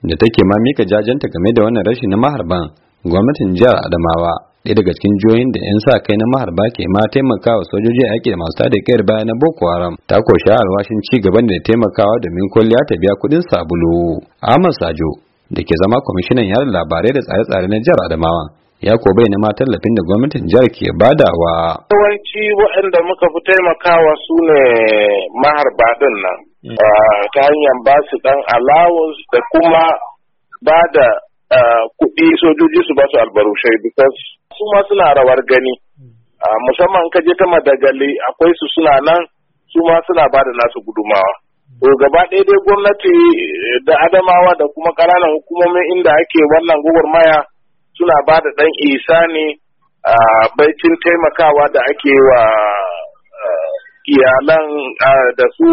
da take ma mika jajanta game da wannan rashi na maharban. Gwamnatin jihar Adamawa ɗaya daga cikin jihohin da 'yan sa kai na maharba ke ma taimakawa sojoji a yaƙi da masu tada kayar baya na Boko Haram ta koshi alwashin ci gaban da taimakawa domin kwalliya ta biya kuɗin sabulu. Ahmad Sajo da ke zama kwamishinan yada labarai da tsare-tsare na jihar Adamawa ya ko bayyana ma tallafin da gwamnatin jihar ke badawa. Yawanci waɗanda muka fi taimakawa su ne maharba din nan ta hanyar ba su ɗan allowance da kuma ba da kuɗi sojoji su ba su albarushai because su ma suna rawar gani musamman ka je ta Madagali akwai su suna nan su ma suna ba da nasu gudumawa. To gaba ɗaya dai gwamnati da Adamawa da kuma ƙananan hukumomin inda ake wannan gwagwarmaya suna ba da ɗan isani baicin taimakawa da ake wa iyalan da su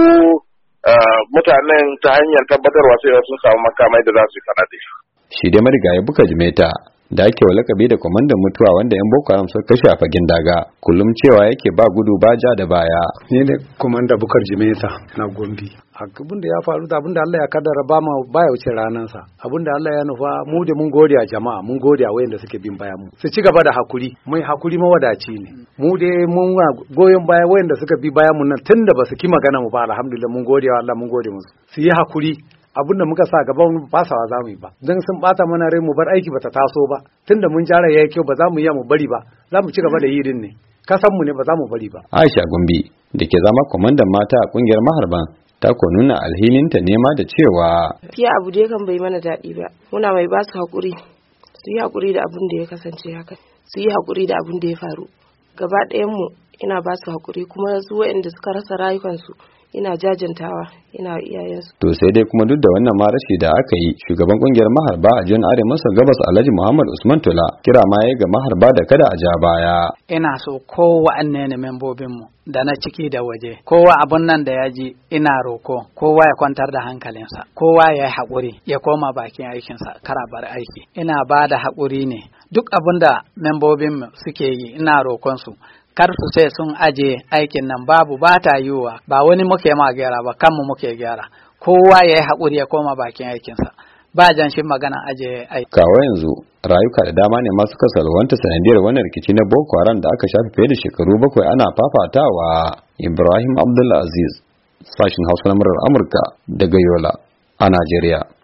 mutanen ta hanyar tabbatarwa sai sun samu makamai da za su yi fana da shi. Shi dai marigayi Bukar Jimeta da ake wa lakabi da kwamandan mutuwa wanda 'yan Boko Haram suka kashe a fagen daga kullum cewa yake ba gudu ba ja da baya. Ni ne kwamandan Bukar Jimeta na Gombe. Abin da ya faru da abin da Allah ya kaddara ba ma baya wuce ranansa. Abin da Allah ya nufa mu da mun gode a jama'a, mun gode a wayanda suke bin baya mu. Su ci gaba da hakuri, mai hakuri mawadaci ne. Mu dai mun goyon baya wayanda suka bi baya mu nan tunda ba su ki magana mu ba alhamdulillah mun gode wa Allah mun gode musu. Su yi hakuri. Abin da muka sa gaban fasawa za mu yi ba don sun bata mana rai mu bar aiki bata taso ba tunda mun jara yayi kyau ba za mu yi mu bari ba za mu ci gaba da yi din ne kasan mu ne ba za mu bari ba. Aisha Gombe da ke zama kwamandan mata a kungiyar maharban ta ko nuna alhininta nema da cewa fiye abu da kan bai mana daɗi ba muna mai ba su haƙuri su yi haƙuri da abin da ya kasance haka su yi haƙuri da abin da ya faru gaba ɗayan mu ina ba su haƙuri kuma su waɗanda suka rasa rayukansu ina jajantawa ina iyayensu. To sai dai kuma duk da wannan marashi da aka yi shugaban kungiyar maharba a jihar Arewa maso gabas Alhaji Muhammad Usman Tola kira ma yayi ga maharba da kada a ja baya. Ina so kowanne ne membobin mu da na ciki da waje kowa abun nan da ya ji ina roko kowa ya kwantar da hankalinsa kowa ya yi haƙuri ya koma bakin aikinsa kara bar aiki ina ba da haƙuri ne duk abun da membobin mu suke yi ina roƙon su kar su sai sun aje aikin nan babu ba ta yiwuwa ba wani muke ma gyara ba kanmu muke gyara kowa ya yi haƙuri ya koma bakin aikinsa ba jan shi magana aje aiki. Kawo yanzu rayuka da dama ne masu kasalwanta sanadiyar wannan rikici na Boko Haram da aka shafe fiye da shekaru 7 ana fafatawa. Ibrahim Abdulaziz sashin Hausa na murar Amurka daga Yola a Najeriya.